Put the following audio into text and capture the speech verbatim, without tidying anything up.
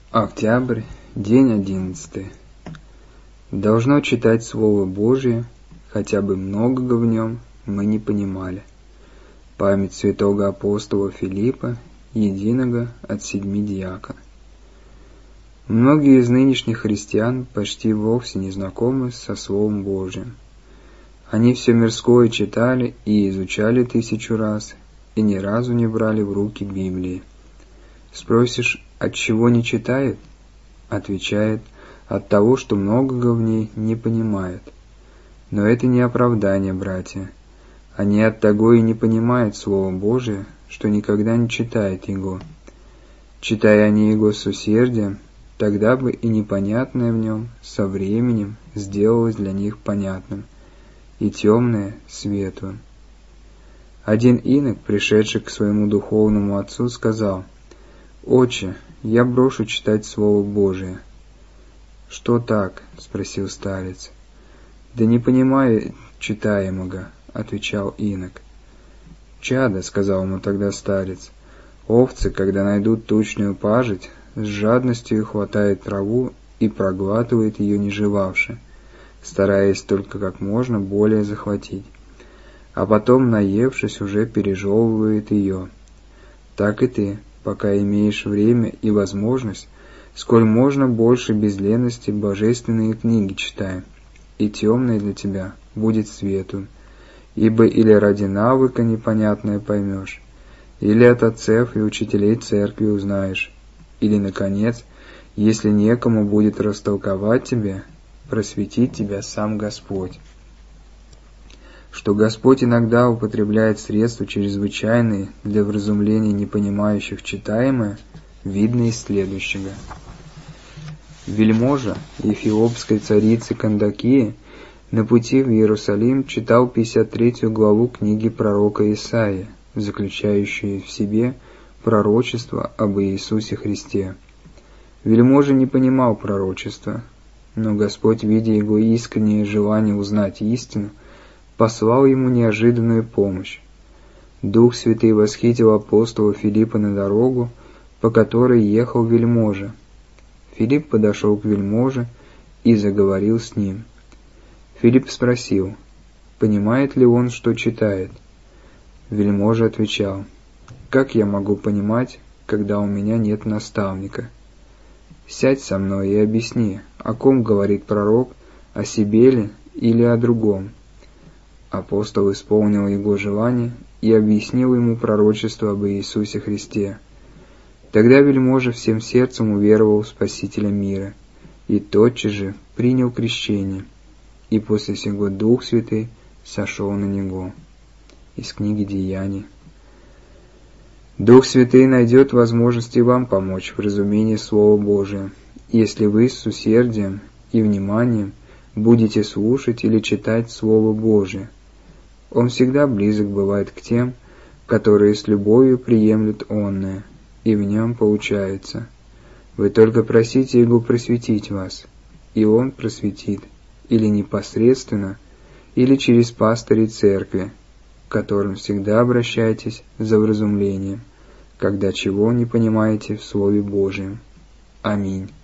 Октябрь, день одиннадцатый. Должно читать Слово Божие, хотя бы многого в нем мы не понимали. Память святого апостола Филиппа, единого от седьми диакон. Многие из нынешних христиан почти вовсе не знакомы со Словом Божиим. Они все мирское читали и изучали тысячу раз, и ни разу не брали в руки Библии. Спросишь, отчего не читает? Отвечает, от того, что многого в ней не понимает. Но это не оправдание, братья. Они оттого и не понимают Слово Божие, что никогда не читают его. Читая они его с усердием, тогда бы и непонятное в нем со временем сделалось для них понятным, и темное — светлым. Один инок, пришедший к своему духовному отцу, сказал: «Отче, я брошу читать Слово Божие». «Что так?» — спросил старец. «Да не понимаю читаемого», — отвечал инок. «Чадо», — сказал ему тогда старец, — «овцы, когда найдут тучную пажить, с жадностью хватает траву и проглатывает ее не жевавши, стараясь только как можно более захватить, а потом, наевшись, уже пережевывает ее. Так и ты, пока имеешь время и возможность, сколь можно больше без лености божественные книги читай, и темное для тебя будет свету, ибо или ради навыка непонятное поймешь, или от отцев и учителей церкви узнаешь, или, наконец, если некому будет растолковать тебе, просветит тебя сам Господь». Что Господь иногда употребляет средства чрезвычайные для вразумления непонимающих читаемое, видно из следующего. Вельможа эфиопской царицы Кандакии на пути в Иерусалим читал пятьдесят третью главу книги пророка Исаии, заключающую в себе пророчество об Иисусе Христе. Вельможа не понимал пророчества, но Господь, видя его искреннее желание узнать истину, послал ему неожиданную помощь. Дух Святый восхитил апостола Филиппа на дорогу, по которой ехал вельможа. Филипп подошел к вельможе и заговорил с ним. Филипп спросил, понимает ли он, что читает. Вельможа отвечал: «Как я могу понимать, когда у меня нет наставника? Сядь со мной и объясни, о ком говорит пророк, о себе ли или о другом». Апостол исполнил его желание и объяснил ему пророчество об Иисусе Христе. Тогда вельможа всем сердцем уверовал в Спасителя мира и тотчас же принял крещение, и после сего Дух Святый сошел на него. Из книги Деяний. Дух Святый найдет возможность и вам помочь в разумении Слова Божия, если вы с усердием и вниманием будете слушать или читать Слово Божие. Он всегда близок бывает к тем, которые с любовью приемлют онное и в нем получаются. Вы только просите Его просветить вас, и Он просветит, или непосредственно, или через пастырей церкви, к которым всегда обращайтесь за вразумлением, когда чего не понимаете в Слове Божьем. Аминь.